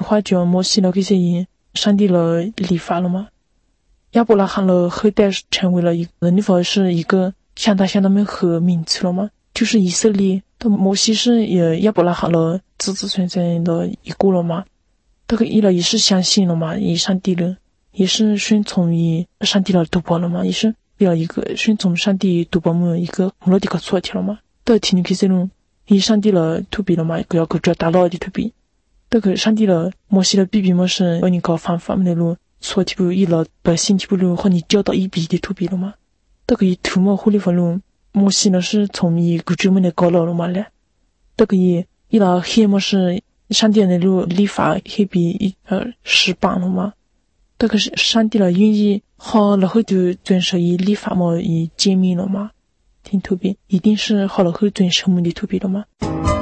话就摩西了这些人上帝了立法了吗？亚伯拉罕了后代成为了立法是一个相当们和名词了吗？就是以色列的摩西是亚伯拉罕了子孙的一个了吗？这个伊了也是相信了吗？以上帝了也是顺从于上帝了督保了吗？也是要一个顺从上帝督保么一个目的个错题了吗？到听你开始了以上帝了督比了吗？个要个做大佬的督比这个上帝了摩西了比比么是要你搞方法么的路错题不伊了百姓题不路和你教导一比的督比了吗？这个一图么护理法路摩西呢是从一个专门的高佬了吗了？这个伊了黑么是上帝的路立法黑比18了吗？这个是上帝了愿意好了后就遵守以立法么以诫命了吗？听图片一定是好了后遵守目的图片了吗？